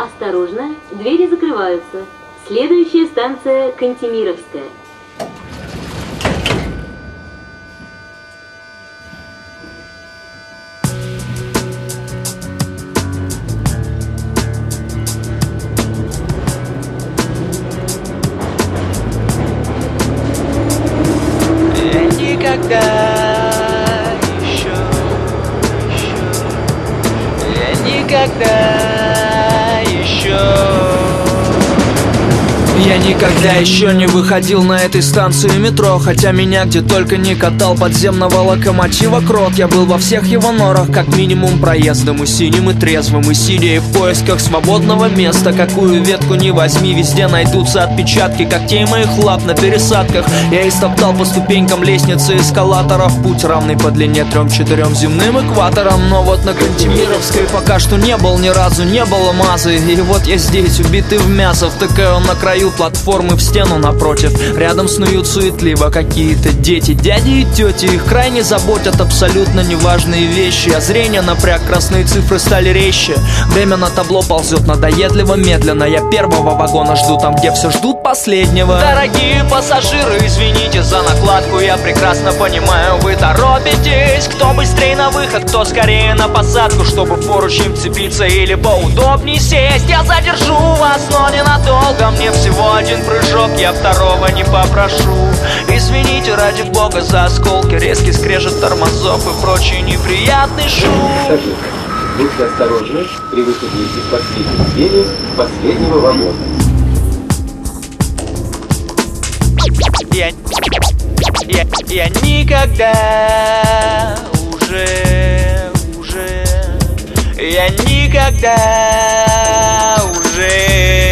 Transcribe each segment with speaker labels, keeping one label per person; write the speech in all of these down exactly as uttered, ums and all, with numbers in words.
Speaker 1: Осторожно, двери закрываются. Следующая станция Кантемировская.
Speaker 2: Никогда еще, еще, я никогда еще. Я никогда еще не выходил на этой станции метро, хотя меня где только не катал подземного локомотива крот. Я был во всех его норах, как минимум проездом, и синим, и трезвым, и сидя, и в поисках свободного места. Какую ветку не возьми, везде найдутся отпечатки когтей моих лап на пересадках. Я истоптал по ступенькам лестницы эскалаторов путь, равный по длине трем-четырем земным экваторам. Но вот на Кантемировской пока что не был ни разу, не было мазы. И вот я здесь, убитый в мясо, втыкаю на краю платформы в стену напротив. Рядом снуют суетливо какие-то дети, дяди и тети. Их крайне заботят абсолютно неважные вещи. А зрение напряг, красные цифры стали резче. Время на табло ползет надоедливо медленно. Я первого вагона жду там, где все ждут последнего. Дорогие пассажиры, извините за накладку. Я прекрасно понимаю, вы торопитесь. Кто быстрее на выход, кто скорее на посадку, чтобы в поручень вцепиться или поудобней сесть. Я задержу вас, но ненадолго. Мне всего один прыжок, я второго не попрошу. Извините, ради бога, за осколки, резкий скрежет тормозов и прочий неприятный шум.
Speaker 3: Будьте осторожны при выходе из последней двери последнего вагона.
Speaker 2: Я, я, я никогда уже, уже, я никогда уже.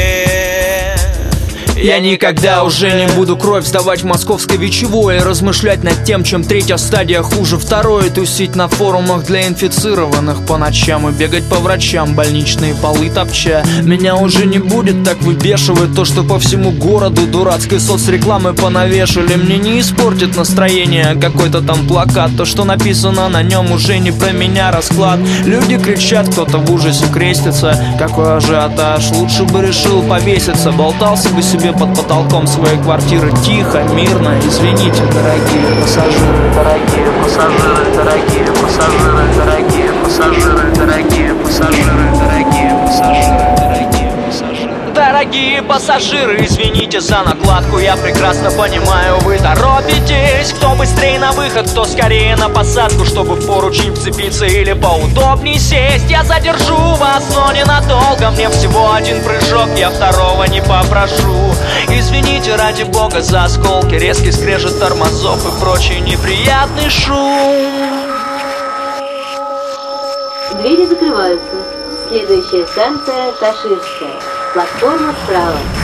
Speaker 2: Я никогда уже не буду кровь сдавать в московской вечевой и размышлять над тем, чем третья стадия хуже второй. Тусить на форумах для инфицированных по ночам и бегать по врачам, больничные полы топча. Меня уже не будет так выбешивать то, что по всему городу дурацкой соцрекламы понавешали. Мне не испортит настроение какой-то там плакат. То, что написано на нем, уже не про меня расклад. Люди кричат, кто-то в ужасе крестится. Какой ажиотаж, лучше бы решил повеситься. Болтался бы себе под потолком своей квартиры тихо, мирно. Извините, дорогие пассажиры, дорогие пассажиры, дорогие пассажиры, дорогие пассажиры, дорогие пассажиры, дорогие пассажиры, дорогие пассажиры. Дорогие пассажиры, извините за накладку. Я прекрасно понимаю, вы торопитесь. Кто быстрее на выход, кто скорее на посадку, чтобы в поручень вцепиться или поудобней сесть. Я задержу вас, но ненадолго. Мне всего один прыжок, я второго не попрошу. Извините, ради бога, за осколки, резкий скрежет тормозов и прочий неприятный шум.
Speaker 1: Двери закрываются. Следующая станция Каширская. Платформа справа.